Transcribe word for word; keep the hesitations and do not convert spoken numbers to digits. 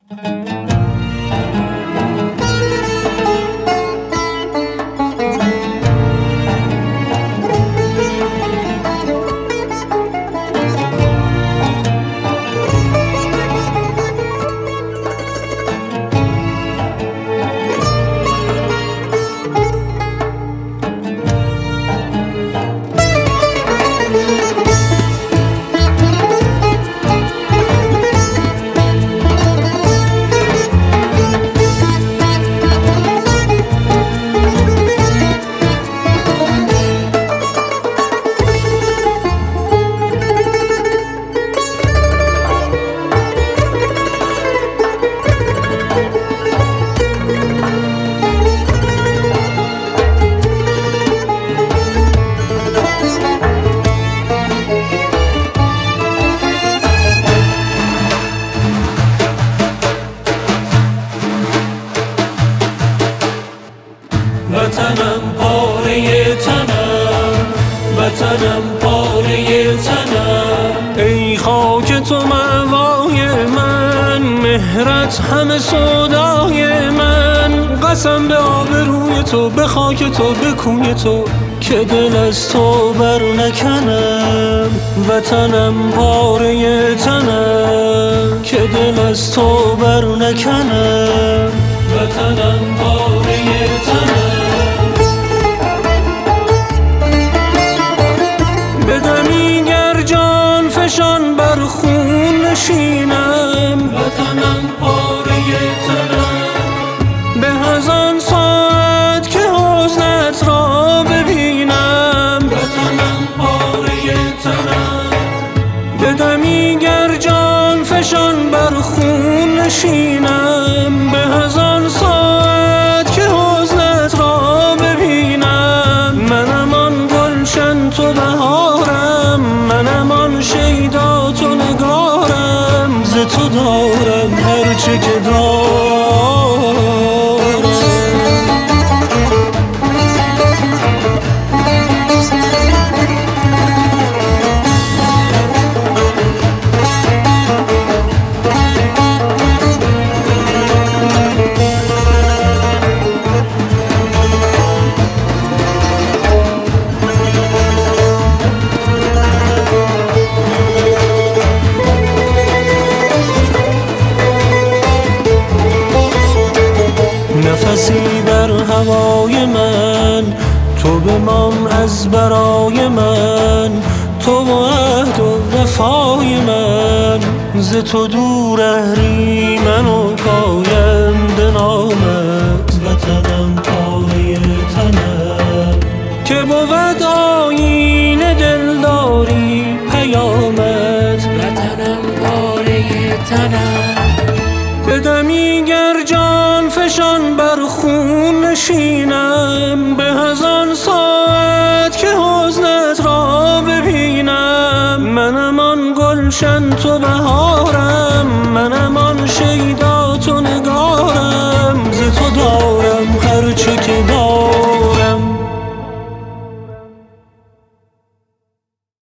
وطنم پاره تنم، وطنم پاره تنم. ای خاک تو مأوای من، مهرت همه سودای من. قسم به آبروی تو، به خاک تو، به کوی تو، که دل از تو بر نکنم. وطنم پاره تنم، که دل از تو بر نکنم. وطنم پاره تنم. بدمی گر جان فشان بر خون نشینم. وطنم پاره تنم. به از آن ساعت که حزنت را ببینم. وطنم پاره تنم. بدمی گر جان فشان بر خون نشینم. به از آن ساعت که حزنت را ببینم. منم آن گلشن تو بهارم، منم آن شیدا تو نگارم. ز تو دارم هرچه که دارم. نفسی در هوای من، تو بمان از برای من. تو و عهد و وفای من. ز تو دور اهریمن و پاینده نامت. وطنم پاره تنم، که بود آیین دلداری پیامت. وطنم پاره تنم. بدمی گر جان فشان بر خون نشینم. به از آن ساعت که حزنت را ببینم. منم آن گلشن تو بهار